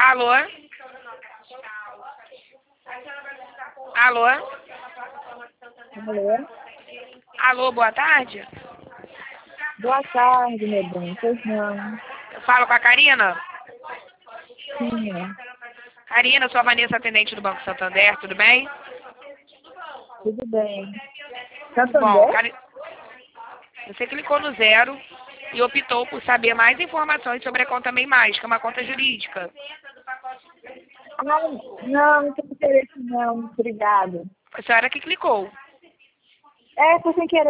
Alô? Alô? Alô? Alô, boa tarde? Boa tarde, meu bem. Pois não. Eu falo com a Karina? Sim, é. Karina, sou a Vanessa, atendente do Banco Santander, tudo bem? Tudo bem. Tudo bom. Santander? Você clicou no 0 e optou por saber mais informações sobre a conta Bem Mais, que é uma conta jurídica. Ah, não tem interesse não. Obrigada. Foi a senhora que clicou. Foi sem querer.